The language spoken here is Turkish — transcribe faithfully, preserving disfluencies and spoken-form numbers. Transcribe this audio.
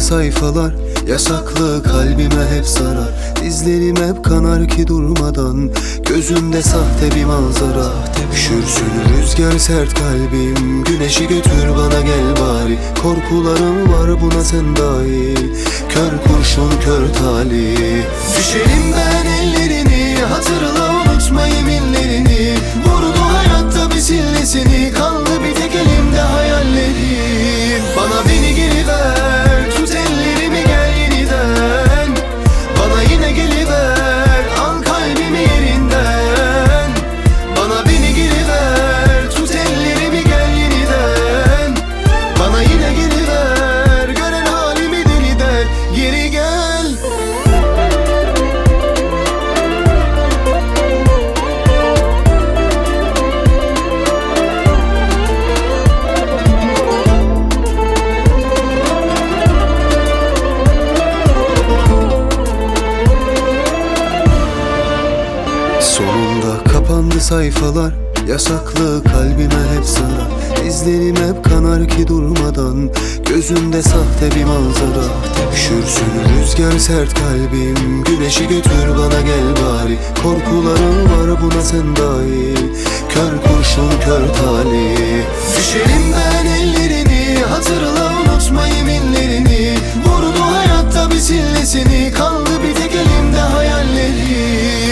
sayfalar, yasaklı kalbime hep zarar. Dizlerim hep kanar ki durmadan, gözümde sahte bir manzara. Üşürsün rüzgar sert kalbim, güneşi götür bana gel bari. Korkularım var buna sen dahil, kör kurşun kör talih. Düşerim ben ellerini, hatırla unutma yeminlerini. Vurdu hayatta bir sillesini, kaldı bir tek elimde hayallerim. Bana beni geri ver, tut ellerimi gel yeniden. Bana yine geliver, al kalbimi yerinden. Bana beni geri ver, tut ellerimi gel yeniden. Bana yine geliver, gören halimi deli der, geri gel. Sonunda kapandı sayfalar, yasaklı kalbime hep zarar. Dizlerim hep kanar ki durmadan, gözümde sahte bir manzara. Üşürsün rüzgar sert kalbim, güneşi götür bana gel bari. Korkularım var buna sen dahil, kör kurşun kör talih. Düşerim ben ellerini, hatırla unutma yeminlerini. Vurdu hayatta bir sillesini, kaldı bir tek elimde hayallerim.